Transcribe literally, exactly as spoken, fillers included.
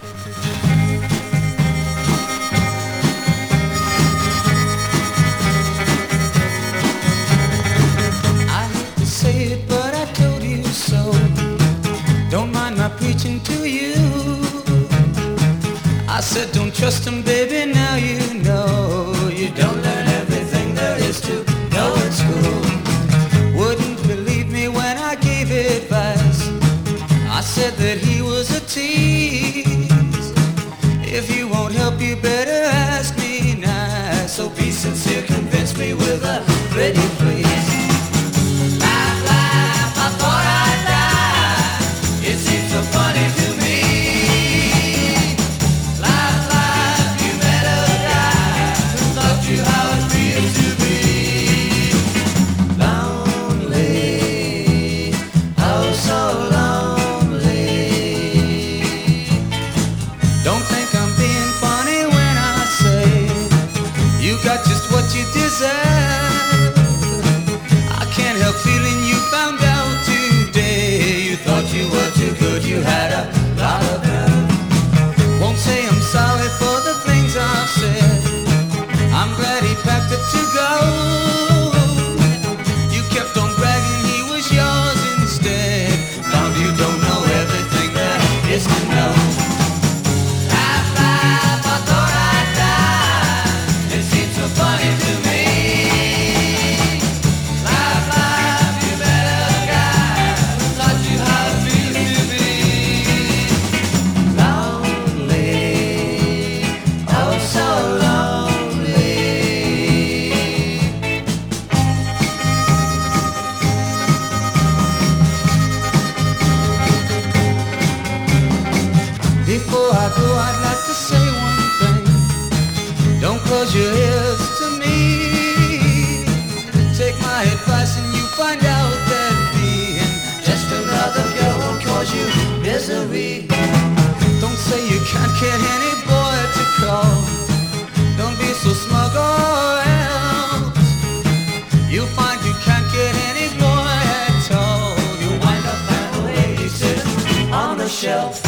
I hate to say it, but I told you so. Don't mind my preaching to you. I said don't trust him, baby, now you know. You don't learn everything there is to know at school. Wouldn't believe me when I gave advice. I said that he was a tease. If you won't help, you better ask me nice. So be sincere, convince me with a pretty please. Laugh, laugh, I thought I'd die. It seems so funny to me. Laugh, laugh, you met a guy who taught you how it feels to be lonely. Oh, so lonely. Don't think I'm being funny when I say you got just what you deserve. I can't help feeling you found out today. You thought you were too good, you had a lot of nerve. Won't say I'm sorry for the things I've said. I'm glad he packed it to go. You kept on bragging he was yours instead. Found you don't know everything there is to know. Laugh, laugh, I thought I'd die. It seems so funny to me. Laugh, laugh, you met a guy who taught you how it feels to be lonely. Oh, so lonely. Before I go, I'd like to say one thing. Don't close your ears to me. Take my advice and you find out that being just another girl won't cause you misery. Don't say you can't get any boy to call. Don't be so smug or else you'll find you can't get any boy at all. You'll wind up that lady sitting on the shelf.